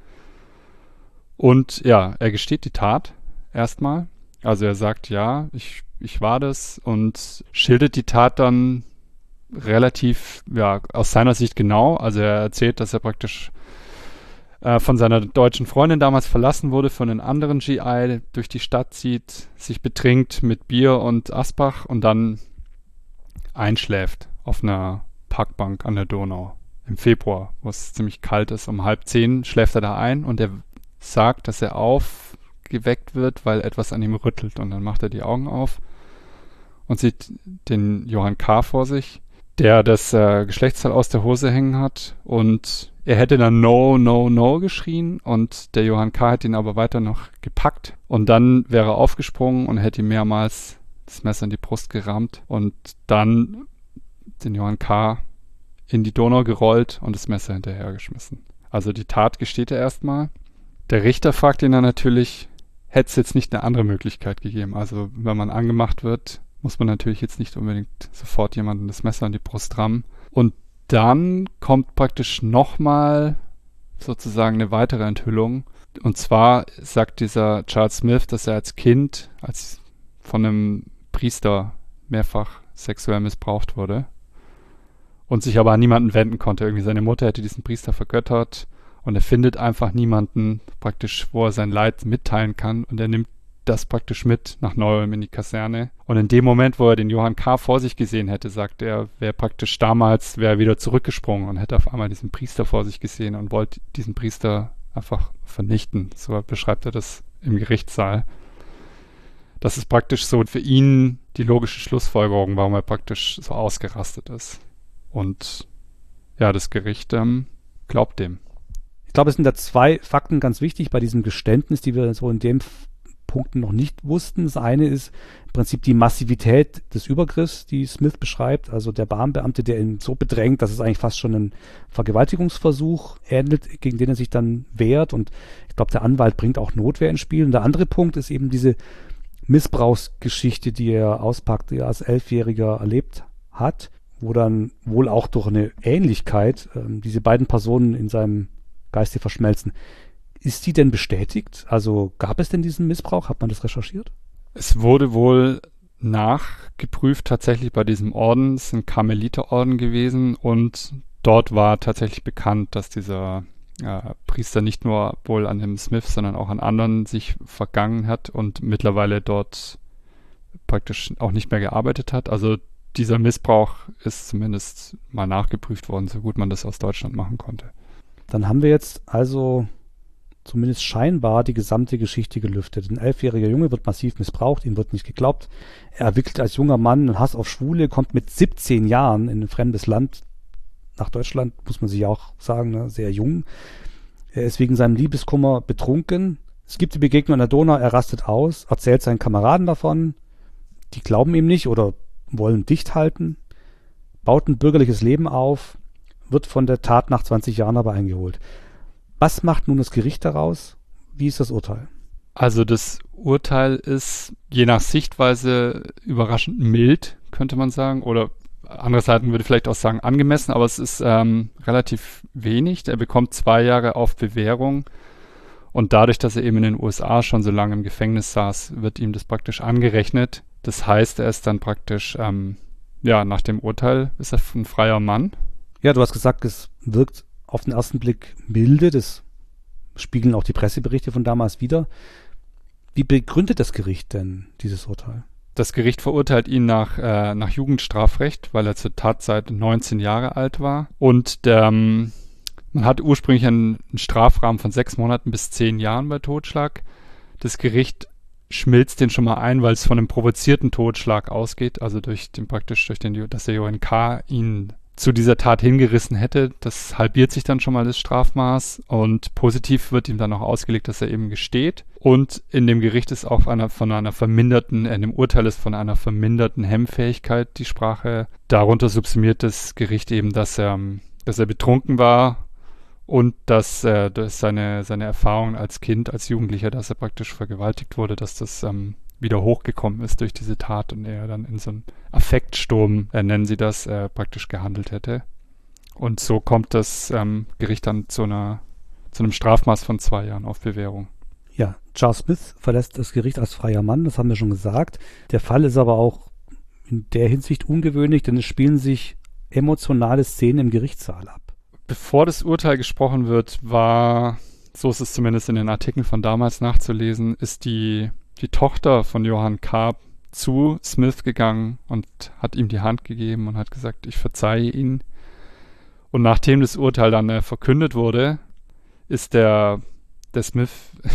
S3: Und ja, er gesteht die Tat erstmal. Also er sagt, ja, ich war das und schildert die Tat dann relativ, ja, aus seiner Sicht genau. Also er erzählt, dass er praktisch von seiner deutschen Freundin damals verlassen wurde, von einem anderen GI durch die Stadt zieht, sich betrinkt mit Bier und Asbach und dann einschläft auf einer Parkbank an der Donau im Februar, wo es ziemlich kalt ist. Um 9:30 schläft er da ein und er sagt, dass er aufgeweckt wird, weil etwas an ihm rüttelt. Und dann macht er die Augen auf und sieht den Johann K. vor sich, der das Geschlechtsteil aus der Hose hängen hat, und er hätte dann No, No, No geschrien und der Johann K. hat ihn aber weiter noch gepackt und dann wäre er aufgesprungen und hätte ihm mehrmals das Messer in die Brust gerammt und dann den Johann K. in die Donau gerollt und das Messer hinterhergeschmissen. Also die Tat gesteht er erstmal. Der Richter fragt ihn dann natürlich, hätte es jetzt nicht eine andere Möglichkeit gegeben? Also wenn man angemacht wird, muss man natürlich jetzt nicht unbedingt sofort jemandem das Messer in die Brust rammen. Und dann kommt praktisch nochmal sozusagen eine weitere Enthüllung. Und zwar sagt dieser Charles Smith, dass er als Kind von einem Priester mehrfach sexuell missbraucht wurde und sich aber an niemanden wenden konnte. Irgendwie seine Mutter hätte diesen Priester vergöttert und er findet einfach niemanden praktisch, wo er sein Leid mitteilen kann, und er nimmt das praktisch mit nach Neu-Ulm in die Kaserne. Und in dem Moment, wo er den Johann K. vor sich gesehen hätte, sagt er, wäre er wieder zurückgesprungen und hätte auf einmal diesen Priester vor sich gesehen und wollte diesen Priester einfach vernichten. So beschreibt er das im Gerichtssaal. Das ist praktisch so für ihn die logische Schlussfolgerung, warum er praktisch so ausgerastet ist. Und ja, das Gericht glaubt dem.
S2: Ich glaube, es sind da zwei Fakten ganz wichtig bei diesem Geständnis, die wir so in dem Punkten noch nicht wussten. Das eine ist im Prinzip die Massivität des Übergriffs, die Smith beschreibt. Also der Bahnbeamte, der ihn so bedrängt, dass es eigentlich fast schon ein Vergewaltigungsversuch ähnelt, gegen den er sich dann wehrt. Und ich glaube, der Anwalt bringt auch Notwehr ins Spiel. Und der andere Punkt ist eben diese Missbrauchsgeschichte, die er auspackt, die er als 11-Jähriger erlebt hat, wo dann wohl auch durch eine Ähnlichkeit diese beiden Personen in seinem Geiste verschmelzen. Ist die denn bestätigt? Also gab es denn diesen Missbrauch? Hat man das recherchiert?
S3: Es wurde wohl nachgeprüft tatsächlich bei diesem Orden. Es ist ein Karmeliterorden gewesen und dort war tatsächlich bekannt, dass dieser Priester nicht nur wohl an dem Smith, sondern auch an anderen sich vergangen hat und mittlerweile dort praktisch auch nicht mehr gearbeitet hat. Also dieser Missbrauch ist zumindest mal nachgeprüft worden, so gut man das aus Deutschland machen konnte.
S2: Dann haben wir jetzt also zumindest scheinbar die gesamte Geschichte gelüftet. Ein 11-jähriger Junge wird massiv missbraucht, ihm wird nicht geglaubt. Er entwickelt als junger Mann einen Hass auf Schwule, kommt mit 17 Jahren in ein fremdes Land, nach Deutschland, muss man sich auch sagen, ne, sehr jung. Er ist wegen seinem Liebeskummer betrunken. Es gibt die Begegnung an der Donau, er rastet aus, erzählt seinen Kameraden davon. Die glauben ihm nicht oder wollen dicht halten, baut ein bürgerliches Leben auf, wird von der Tat nach 20 Jahren aber eingeholt. Was macht nun das Gericht daraus? Wie ist das Urteil?
S3: Also das Urteil ist je nach Sichtweise überraschend mild, könnte man sagen, oder andere Seiten würde vielleicht auch sagen angemessen, aber es ist relativ wenig. Er bekommt 2 Jahre auf Bewährung und dadurch, dass er eben in den USA schon so lange im Gefängnis saß, wird ihm das praktisch angerechnet. Das heißt, er ist dann praktisch, nach dem Urteil ist er ein freier Mann.
S2: Ja, du hast gesagt, es wirkt auf den ersten Blick milde, das spiegeln auch die Presseberichte von damals wider. Wie begründet das Gericht denn dieses Urteil?
S3: Das Gericht verurteilt ihn nach Jugendstrafrecht, weil er zur Tatzeit 19 Jahre alt war. Und man hat ursprünglich einen Strafrahmen von 6 Monaten bis 10 Jahren bei Totschlag. Das Gericht schmilzt den schon mal ein, weil es von einem provozierten Totschlag ausgeht, also dass der Johann K. ihn zu dieser Tat hingerissen hätte. Das halbiert sich dann schon mal das Strafmaß und positiv wird ihm dann auch ausgelegt, dass er eben gesteht. Und in dem Gericht ist auch in dem Urteil ist von einer verminderten Hemmfähigkeit die Sprache. Darunter subsumiert das Gericht eben, dass er betrunken war und dass seine Erfahrungen als Kind, als Jugendlicher, dass er praktisch vergewaltigt wurde, dass das wieder hochgekommen ist durch diese Tat und er dann in so einem Affektsturm, nennen sie das, praktisch gehandelt hätte. Und so kommt das Gericht dann zu einem Strafmaß von 2 Jahren auf Bewährung.
S2: Ja, Charles Smith verlässt das Gericht als freier Mann, das haben wir schon gesagt. Der Fall ist aber auch in der Hinsicht ungewöhnlich, denn es spielen sich emotionale Szenen im Gerichtssaal ab.
S3: Bevor das Urteil gesprochen wird, so ist es zumindest in den Artikeln von damals nachzulesen, ist die Tochter von Johann K. zu Smith gegangen und hat ihm die Hand gegeben und hat gesagt, ich verzeihe ihn. Und nachdem das Urteil dann verkündet wurde, ist der Smith,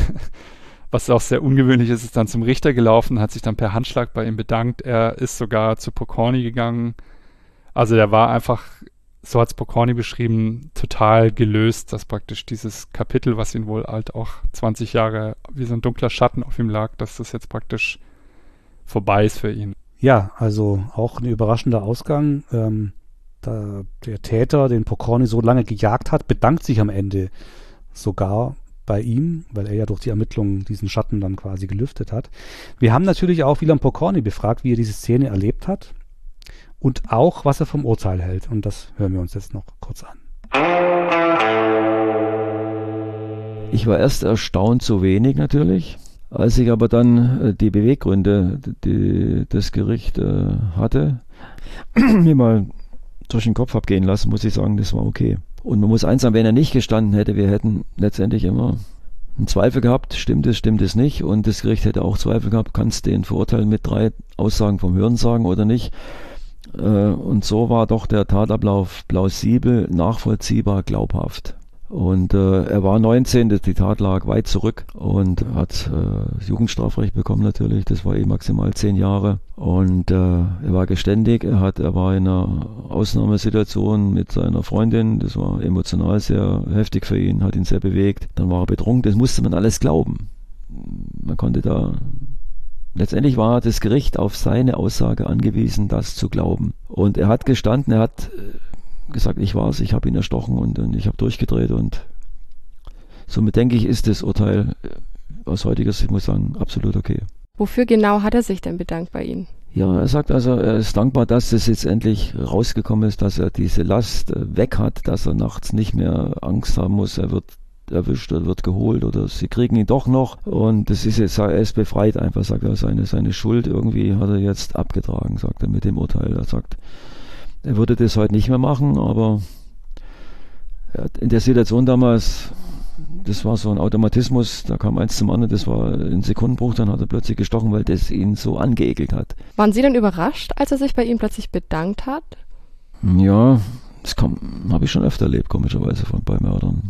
S3: was auch sehr ungewöhnlich ist dann zum Richter gelaufen, hat sich dann per Handschlag bei ihm bedankt. Er ist sogar zu Pokorny gegangen. Also der war einfach, so hat es Pokorny beschrieben, total gelöst, dass praktisch dieses Kapitel, was ihn wohl halt auch 20 Jahre wie so ein dunkler Schatten auf ihm lag, dass das jetzt praktisch vorbei ist für ihn.
S2: Ja, also auch ein überraschender Ausgang. der Täter den Pokorny so lange gejagt hat, bedankt sich am Ende sogar bei ihm, weil er ja durch die Ermittlungen diesen Schatten dann quasi gelüftet hat. Wir haben natürlich auch Wieland Pokorny befragt, wie er diese Szene erlebt hat und auch, was er vom Urteil hält. Und das hören wir uns jetzt noch kurz an.
S5: Ich war erst erstaunt, so wenig natürlich. Als ich aber dann die Beweggründe, die das Gericht hatte, mir mal durch den Kopf abgehen lassen, muss ich sagen, das war okay. Und man muss eins sagen, wenn er nicht gestanden hätte, wir hätten letztendlich immer einen Zweifel gehabt, stimmt es nicht. Und das Gericht hätte auch Zweifel gehabt, kannst du den verurteilen mit 3 Aussagen vom Hörensagen oder nicht. Und so war doch der Tatablauf plausibel, nachvollziehbar, glaubhaft. Und er war 19, die Tat lag weit zurück und hat Jugendstrafrecht bekommen natürlich, das war maximal 10 Jahre. Und er war geständig, er war in einer Ausnahmesituation mit seiner Freundin, das war emotional sehr heftig für ihn, hat ihn sehr bewegt. Dann war er betrunken, das musste man alles glauben. Man konnte letztendlich war das Gericht auf seine Aussage angewiesen, das zu glauben. Und er hat gestanden, er hat gesagt, ich war's, ich habe ihn erstochen und ich habe durchgedreht und somit denke ich, ist das Urteil aus heutiger Sicht, muss ich sagen, absolut okay.
S1: Wofür genau hat er sich denn bedankt bei Ihnen?
S5: Ja, er sagt also, er ist dankbar, dass es jetzt endlich rausgekommen ist, dass er diese Last weg hat, dass er nachts nicht mehr Angst haben muss, er wird erwischt oder wird geholt oder sie kriegen ihn doch noch und das ist jetzt, er ist befreit einfach, sagt er, seine Schuld irgendwie hat er jetzt abgetragen, sagt er mit dem Urteil. Er sagt, er würde das heute nicht mehr machen, aber in der Situation damals, das war so ein Automatismus, da kam eins zum anderen, das war ein Sekundenbruch, dann hat er plötzlich gestochen, weil das ihn so angeekelt hat.
S1: Waren Sie denn überrascht, als er sich bei Ihnen plötzlich bedankt hat?
S5: Ja, das habe ich schon öfter erlebt, komischerweise bei Mördern.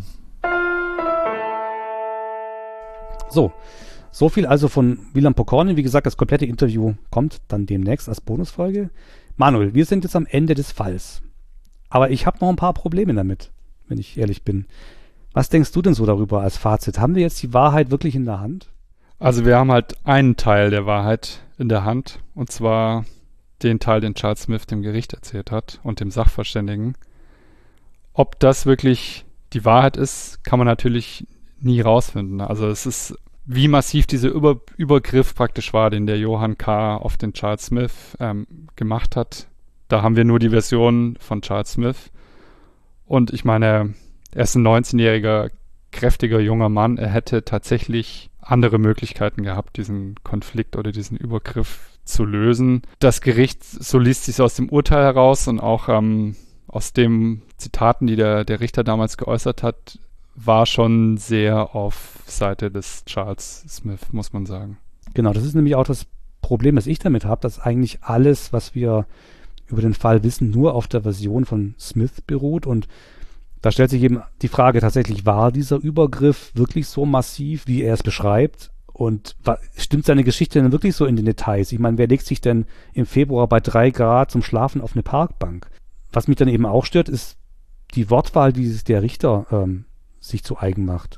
S2: So viel also von Wieland Pokorny. Wie gesagt, das komplette Interview kommt dann demnächst als Bonusfolge. Manuel, wir sind jetzt am Ende des Falls. Aber ich habe noch ein paar Probleme damit, wenn ich ehrlich bin. Was denkst du denn so darüber als Fazit? Haben wir jetzt die Wahrheit wirklich in der Hand?
S3: Also wir haben halt einen Teil der Wahrheit in der Hand, und zwar den Teil, den Charles Smith dem Gericht erzählt hat und dem Sachverständigen. Ob das wirklich die Wahrheit ist, kann man natürlich nie rausfinden. Also es ist, wie massiv dieser Übergriff praktisch war, den der Johann K. auf den Charles Smith gemacht hat. Da haben wir nur die Version von Charles Smith. Und ich meine, er ist ein 19-jähriger, kräftiger junger Mann. Er hätte tatsächlich andere Möglichkeiten gehabt, diesen Konflikt oder diesen Übergriff zu lösen. Das Gericht, so liest sich aus dem Urteil heraus und auch aus den Zitaten, die der Richter damals geäußert hat, war schon sehr auf Seite des Charles Smith, muss man sagen.
S2: Genau, das ist nämlich auch das Problem, das ich damit habe, dass eigentlich alles, was wir über den Fall wissen, nur auf der Version von Smith beruht. Und da stellt sich eben die Frage tatsächlich, war dieser Übergriff wirklich so massiv, wie er es beschreibt? Und stimmt seine Geschichte denn wirklich so in den Details? Ich meine, wer legt sich denn im Februar bei 3 Grad zum Schlafen auf eine Parkbank? Was mich dann eben auch stört, ist die Wortwahl, die der Richter sich zu eigen macht.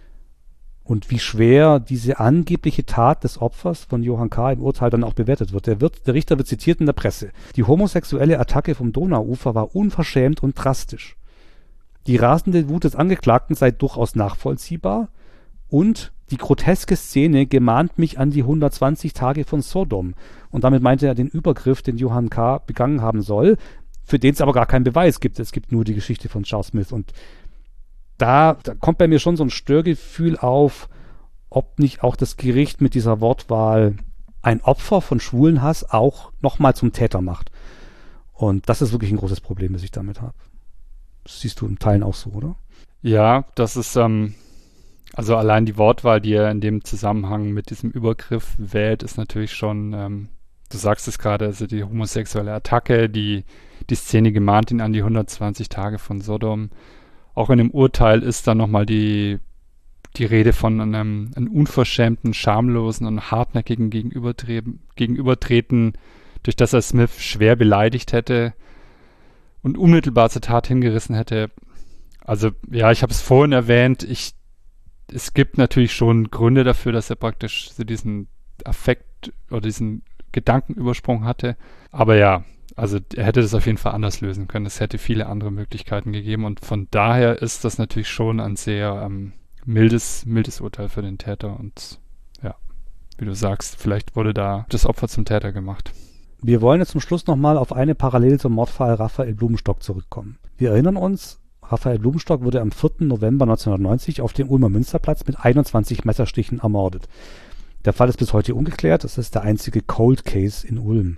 S2: Und wie schwer diese angebliche Tat des Opfers von Johann K. im Urteil dann auch bewertet wird. Der Richter wird zitiert in der Presse. Die homosexuelle Attacke vom Donauufer war unverschämt und drastisch. Die rasende Wut des Angeklagten sei durchaus nachvollziehbar und die groteske Szene gemahnt mich an die 120 Tage von Sodom. Und damit meinte er den Übergriff, den Johann K. begangen haben soll, für den es aber gar keinen Beweis gibt. Es gibt nur die Geschichte von Charles Smith. Und da kommt bei mir schon so ein Störgefühl auf, ob nicht auch das Gericht mit dieser Wortwahl ein Opfer von Schwulenhass auch nochmal zum Täter macht. Und das ist wirklich ein großes Problem, das ich damit habe. Das siehst du in Teilen auch so, oder?
S3: Ja, das ist, also allein die Wortwahl, die er in dem Zusammenhang mit diesem Übergriff wählt, ist natürlich schon, du sagst es gerade, also die homosexuelle Attacke, die Szene gemahnt ihn an die 120 Tage von Sodom. Auch in dem Urteil ist dann nochmal die Rede von einem unverschämten, schamlosen und hartnäckigen Gegenübertreten, durch das er Smith schwer beleidigt hätte und unmittelbar zur Tat hingerissen hätte. Also ja, ich habe es vorhin erwähnt, es gibt natürlich schon Gründe dafür, dass er praktisch so diesen Affekt oder diesen Gedankenübersprung hatte. Aber ja, Also er hätte das auf jeden Fall anders lösen können. Es hätte viele andere Möglichkeiten gegeben und von daher ist das natürlich schon ein sehr mildes Urteil für den Täter und ja, wie du sagst, vielleicht wurde da das Opfer zum Täter gemacht.
S2: Wir wollen jetzt zum Schluss nochmal auf eine Parallele zum Mordfall Raphael Blumenstock zurückkommen. Wir erinnern uns, Raphael Blumenstock wurde am 4. November 1990 auf dem Ulmer Münsterplatz mit 21 Messerstichen ermordet. Der Fall ist bis heute ungeklärt, es ist der einzige Cold Case in Ulm.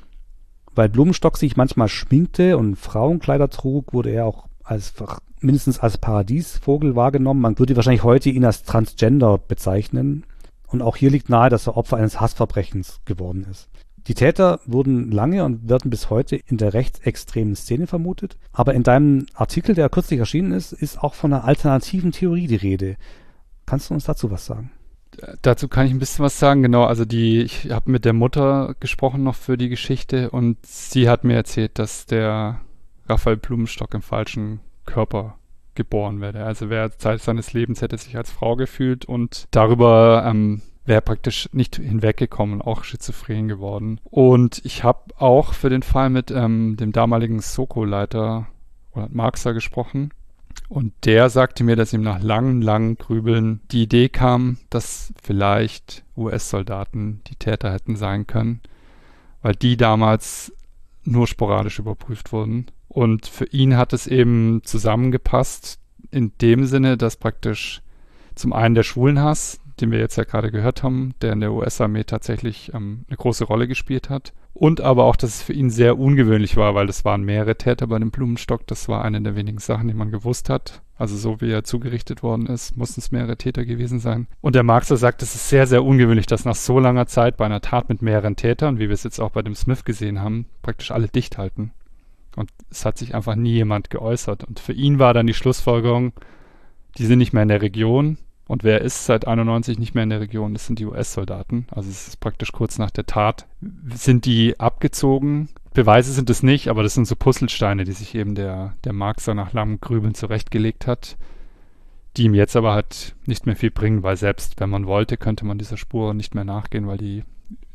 S2: Weil Blumenstock sich manchmal schminkte und Frauenkleider trug, wurde er auch mindestens als Paradiesvogel wahrgenommen. Man würde wahrscheinlich heute ihn als Transgender bezeichnen. Und auch hier liegt nahe, dass er Opfer eines Hassverbrechens geworden ist. Die Täter wurden lange und werden bis heute in der rechtsextremen Szene vermutet. Aber in deinem Artikel, der kürzlich erschienen ist auch von einer alternativen Theorie die Rede. Kannst du uns dazu was sagen?
S3: Dazu kann ich ein bisschen was sagen, genau. Also ich habe mit der Mutter gesprochen noch für die Geschichte und sie hat mir erzählt, dass der Raphael Blumenstock im falschen Körper geboren werde. Also Zeit seines Lebens hätte sich als Frau gefühlt und darüber wäre praktisch nicht hinweggekommen, auch schizophren geworden. Und ich habe auch für den Fall mit dem damaligen Soko-Leiter oder Marxer gesprochen. Und der sagte mir, dass ihm nach langen Grübeln die Idee kam, dass vielleicht US-Soldaten die Täter hätten sein können, weil die damals nur sporadisch überprüft wurden. Und für ihn hat es eben zusammengepasst in dem Sinne, dass praktisch zum einen der Schwulenhass, den wir jetzt ja gerade gehört haben, der in der US-Armee tatsächlich eine große Rolle gespielt hat. Und aber auch, dass es für ihn sehr ungewöhnlich war, weil es waren mehrere Täter bei dem Blumenstock. Das war eine der wenigen Sachen, die man gewusst hat. Also so wie er zugerichtet worden ist, mussten es mehrere Täter gewesen sein. Und der Marxer sagt, es ist sehr, sehr ungewöhnlich, dass nach so langer Zeit bei einer Tat mit mehreren Tätern, wie wir es jetzt auch bei dem Smith gesehen haben, praktisch alle dicht halten. Und es hat sich einfach nie jemand geäußert. Und für ihn war dann die Schlussfolgerung, die sind nicht mehr in der Region. Und wer ist seit 91 nicht mehr in der Region? Das sind die US-Soldaten. Also es ist praktisch kurz nach der Tat. Sind die abgezogen? Beweise sind es nicht, aber das sind so Puzzlesteine, die sich eben der Marxer nach langem Grübeln zurechtgelegt hat, die ihm jetzt aber halt nicht mehr viel bringen, weil selbst wenn man wollte, könnte man dieser Spur nicht mehr nachgehen, weil die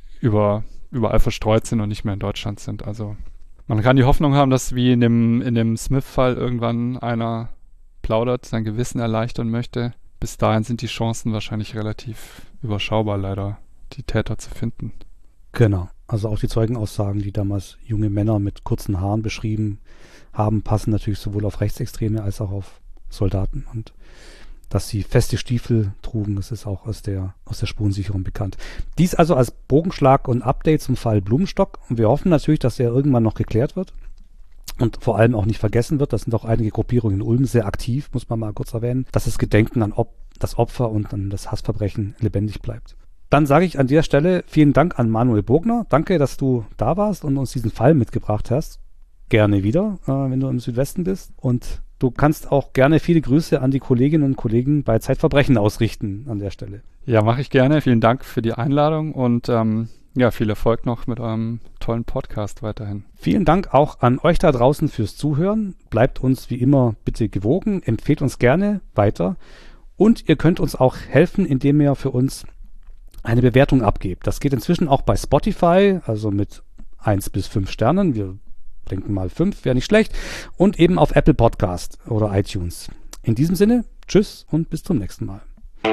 S3: überall verstreut sind und nicht mehr in Deutschland sind. Also man kann die Hoffnung haben, dass wie in dem Smith-Fall irgendwann einer plaudert, sein Gewissen erleichtern möchte. Bis dahin sind die Chancen wahrscheinlich relativ überschaubar, leider, die Täter zu finden.
S2: Genau. Also auch die Zeugenaussagen, die damals junge Männer mit kurzen Haaren beschrieben haben, passen natürlich sowohl auf Rechtsextreme als auch auf Soldaten. Und dass sie feste Stiefel trugen, das ist auch aus der Spurensicherung bekannt. Dies also als Bogenschlag und Update zum Fall Blumenstock. Und wir hoffen natürlich, dass er irgendwann noch geklärt wird. Und vor allem auch nicht vergessen wird, das sind auch einige Gruppierungen in Ulm sehr aktiv, muss man mal kurz erwähnen, dass das Gedenken an das Opfer und an das Hassverbrechen lebendig bleibt. Dann sage ich an der Stelle vielen Dank an Manuel Bogner. Danke, dass du da warst und uns diesen Fall mitgebracht hast. Gerne wieder, wenn du im Südwesten bist. Und du kannst auch gerne viele Grüße an die Kolleginnen und Kollegen bei Zeitverbrechen ausrichten an der Stelle.
S3: Ja, mache ich gerne. Vielen Dank für die Einladung und viel Erfolg noch mit eurem tollen Podcast weiterhin.
S2: Vielen Dank auch an euch da draußen fürs Zuhören. Bleibt uns wie immer bitte gewogen, empfehlt uns gerne weiter und ihr könnt uns auch helfen, indem ihr für uns eine Bewertung abgebt. Das geht inzwischen auch bei Spotify, also mit 1 bis 5 Sternen. Wir denken mal 5 wäre nicht schlecht. Und eben auf Apple Podcast oder iTunes. In diesem Sinne, tschüss und bis zum nächsten Mal.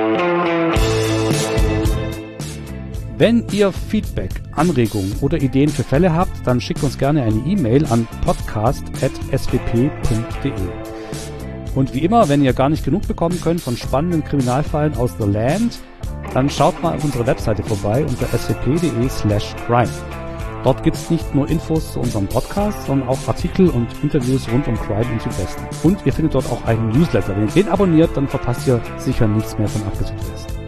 S2: Wenn ihr Feedback, Anregungen oder Ideen für Fälle habt, dann schickt uns gerne eine E-Mail an podcast@swp.de. Und wie immer, wenn ihr gar nicht genug bekommen könnt von spannenden Kriminalfällen aus The Land, dann schaut mal auf unsere Webseite vorbei unter swp.de/crime. Dort gibt es nicht nur Infos zu unserem Podcast, sondern auch Artikel und Interviews rund um Crime im Südwesten. Und ihr findet dort auch einen Newsletter. Wenn ihr den abonniert, dann verpasst ihr sicher nichts mehr von Akte Südwest.